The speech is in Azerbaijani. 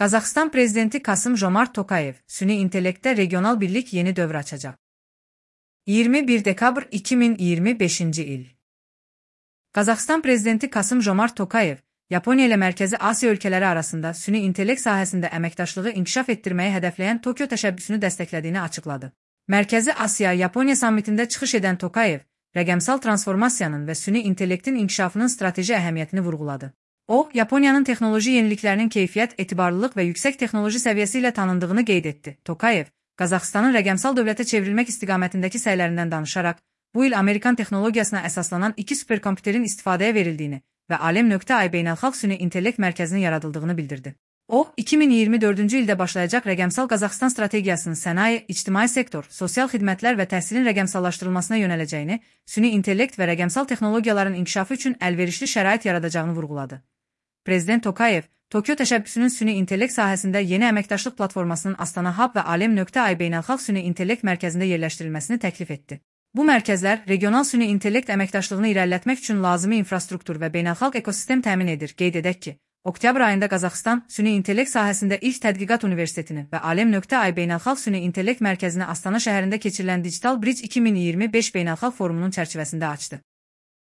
Qazaxıstan prezidenti Kasım-Jomart Tokayev, süni intellektdə regional birlik yeni dövr açacaq. 21 dekabr 2025-ci il. Qazaxıstan prezidenti Kasım-Jomart Tokayev, Yaponiya ilə Mərkəzi Asiya ölkələri arasında süni intellekt sahəsində əməkdaşlığı inkişaf etdirməyi hədəfləyən Tokyo təşəbbüsünü dəstəklədiyini açıqladı. Mərkəzi Asiya-Yaponiya sammitində çıxış edən Tokayev, rəqəmsal transformasiyanın və süni intellektin inkişafının strateji əhəmiyyətini vurğuladı. O, Yaponiyanın texnoloji yeniliklərinin keyfiyyət, etibarlılıq və yüksək texnoloji səviyyəsi ilə tanındığını qeyd etdi. Tokayev, Qazaxıstanın rəqəmsal dövlətə çevrilmək istiqamətindəki səylərindən danışaraq, bu il Amerikan texnologiyasına əsaslanan 2 superkompüterin istifadəyə verildiyini və Alem.ay beynəlxalq süni intellekt mərkəzinin yaradıldığını bildirdi. O, 2024-cü ildə başlayacaq rəqəmsal Qazaxıstan strategiyasının sənaye, ictimai sektor, sosial xidmətlər və təhsilin rəqəmsallaşdırılmasına yönələcəyini, süni intellekt və rəqəmsal texnologiyaların inkişafı üçün əlverişli şərait yaradacağını vurğuladı. Prezident Tokayev, Tokyo təşəbbüsünün süni intellekt sahəsində yeni əməkdaşlıq platformasının Astana Hub və Alem.ay beynəlxalq süni intellekt mərkəzində yerləşdirilməsini təklif etdi. Bu mərkəzlər regional süni intellekt əməkdaşlığını irəlilətmək üçün lazımi infrastruktur və beynəlxalq ekosistem təmin edir. Qeyd edək ki, oktyabr ayında Qazaxıstan süni intellekt sahəsində ilk tədqiqat universitetini və Alem.ay beynəlxalq süni intellekt mərkəzini Astana şəhərində keçirilən Digital Bridge 2025 beynəlxalq forumunun çərçivəsində açdı.